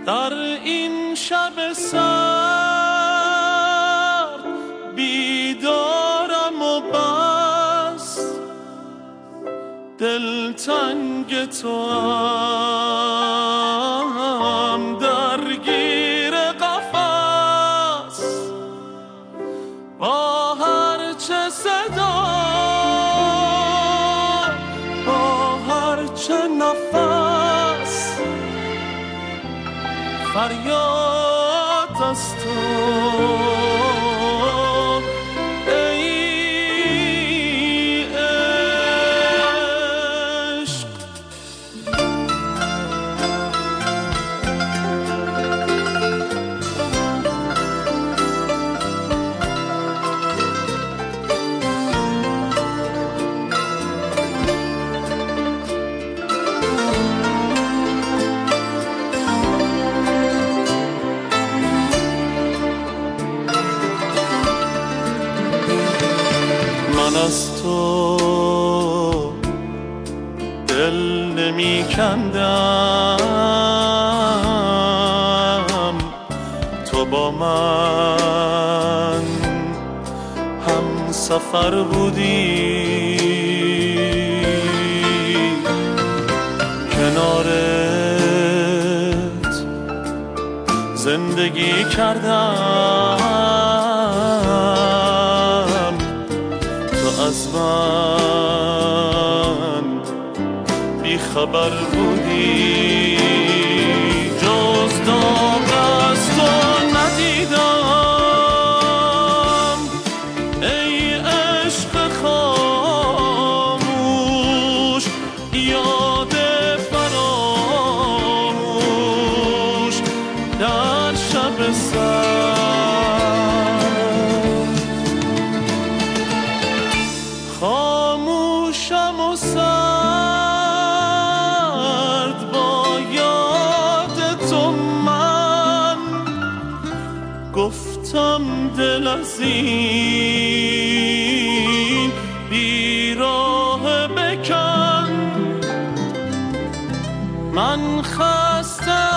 در این شب سرد بیدارم و بس دلتنگ تو هم درگیر قفس با هر چه صدا با هر چه نفس فریاد از تو از تو دل نمی کندم تو با من هم سفر بودی کنارت زندگی کردم از من بی خبر بودی جز داغ از تو ندیدم ای عشق خاموش یاد فراموش در شب سرد خاموشم و سرد با یاد تو من گفتم دل از این بیراه بکن من خستم